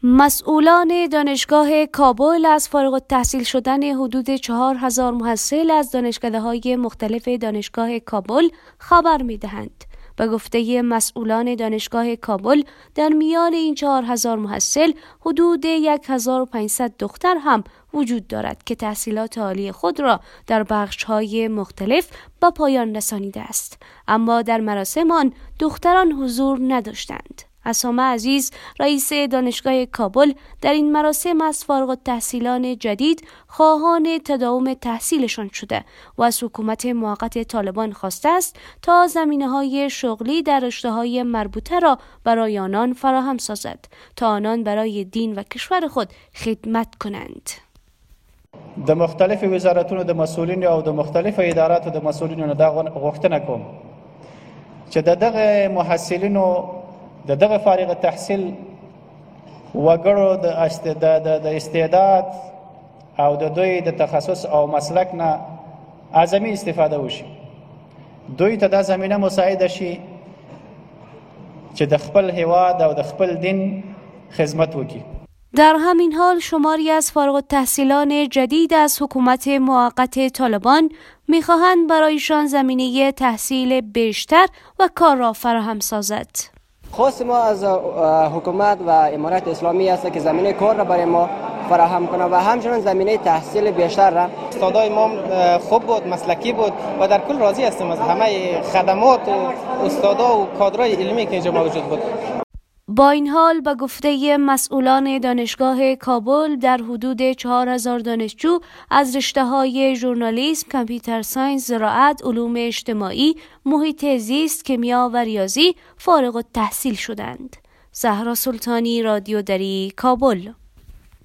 مسئولان دانشگاه کابل از فارغ التحصیل شدن حدود 4000 محصل از دانشکده‌های مختلف دانشگاه کابل خبر می‌دهند. به گفته مسئولان دانشگاه کابل در میان این 4000 محصل حدود 1500 دختر هم وجود دارد که تحصیلات عالی خود را در بخش‌های مختلف به پایان رسانیده است، اما در مراسم آن دختران حضور نداشتند. عصام عزیز رئیس دانشگاه کابل در این مراسم از فارغ التحصیلان جدید خواهان تداوم تحصیلشان شده و از حکومت موقت طالبان خواسته است تا زمینه‌های شغلی در رشته‌های مربوطه را برای آنان فراهم سازد تا آنان برای دین و کشور خود خدمت کنند. د مختلف وزارتونو د مسؤلین او د مختلف اداراتو د مسؤلینو دا غوښتنه کوم چې دغه محصلینو دغه فارغ التحصیل وګړو د استعداد او د دوی د تخصص او مسلک نه اعظمي استفاده وشي. دوی ته دا زمینه مساعده شي چې د خپل هیواد او د خپل دین خدمت وکړي. در همین حال شماری از فارغ التحصیلان جدید از حکومت موقت طالبان می‌خواهند برایشان زمینه تحصیل بیشتر و کار را فراهم سازد. خواست ما از حکومت و امارت اسلامی است که زمینه کار را برای ما فراهم کنه و همچنین زمینه تحصیل بیشتر را. استادای ما خوب بود، مسلکی بود و در کل راضی هستیم از همه خدمات و استادا و کادرای علمی که اینجا موجود بود. با این حال به گفته مسئولان دانشگاه کابل در حدود 4000 دانشجو از رشته‌های ژورنالیسم، کامپیوتر ساینس، زراعت، علوم اجتماعی، محیط زیست، کیمیا و ریاضی فارغ التحصیل شدند. زهرا سلطانی، رادیو دری، کابل.